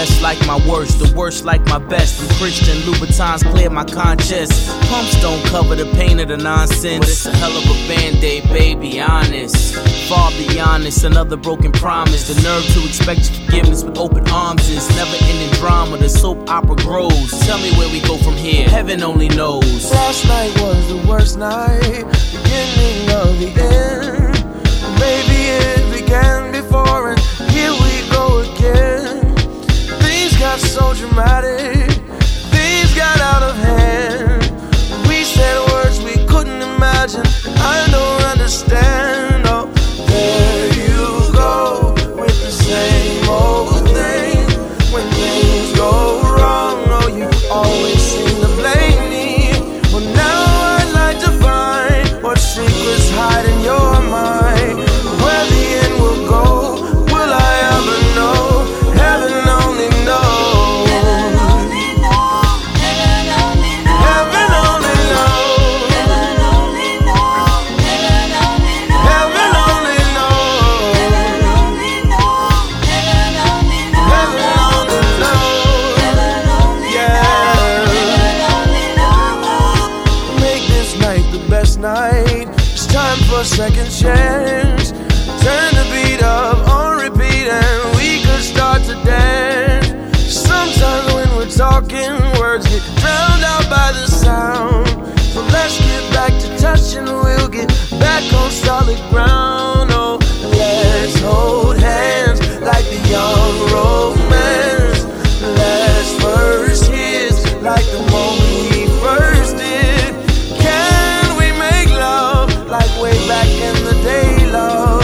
best like my worst, the worst like my best. I'm Christian, Louboutins clear my conscience. Pumps don't cover the pain of the nonsense, but it's a hell of a band-aid, baby, honest. Far beyond this, another broken promise. The nerve to expect your forgiveness with open arms is never-ending drama, the soap opera grows. Tell me where we go from here, heaven only knows. Last night was the worst night, beginning of the end. Maybe it began before, and here we go again. Things got so dramatic, things got out of hand. We said words we couldn't imagine, I don't understand. Oh, there you go, with the same old thing. When things go wrong, oh, you always seem to blame me. Well, now I'd like to find what secrets hide in your mind. Where the end will go, will I ever know? Heaven only knows. Heaven only knows. Heaven only knows. Heaven only knows. Heaven only knows. Heaven only knows. Heaven only knows. Heaven only knows. Heaven only knows. Heaven only knows. Heaven only knows. Yeah. Heaven only knows. Make this night the best night. It's time for a second chance. Turn the beat up on repeat and we could start to dance. Sometimes when we're talking, words get drowned out by the sound. So let's get back to touching, we'll get back on solid ground. Oh, let's hold hands like the young romance. Let's first kiss like the moment we first did. Can we make love like way back in the day, love?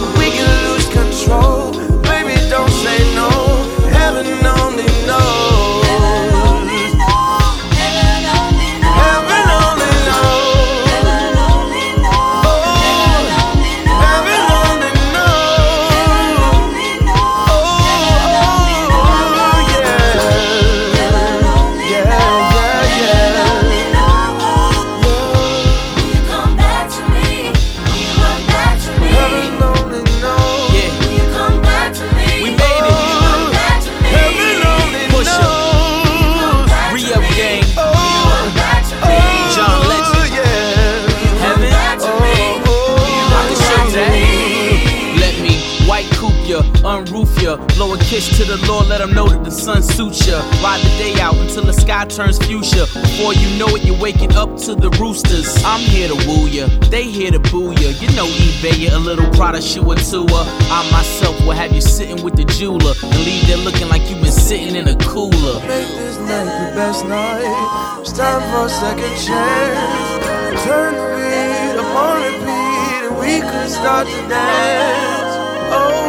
Control, baby, don't say no. Heaven only knows. Heaven only knows. Heaven only knows. Heaven only knows. Heaven only knows. Heaven only knows. Heaven only knows. Oh, yeah. Heaven only knows. Heaven only knows. Will you come back to me? Will you come back to me? Heaven only knows. Unroof ya, blow a kiss to the Lord, let him know that the sun suits ya. Ride the day out until the sky turns fuchsia. Before you know it, you're waking up to the roosters. I'm here to woo ya, they here to boo ya. You know eBay ya, a little Prada shoe or two. I myself will have you sitting with the jeweler and leave there looking like you've been sitting in a cooler. Make this night the best night. It's time for a second chance. Turn the beat up on repeat and we could start to dance. Oh,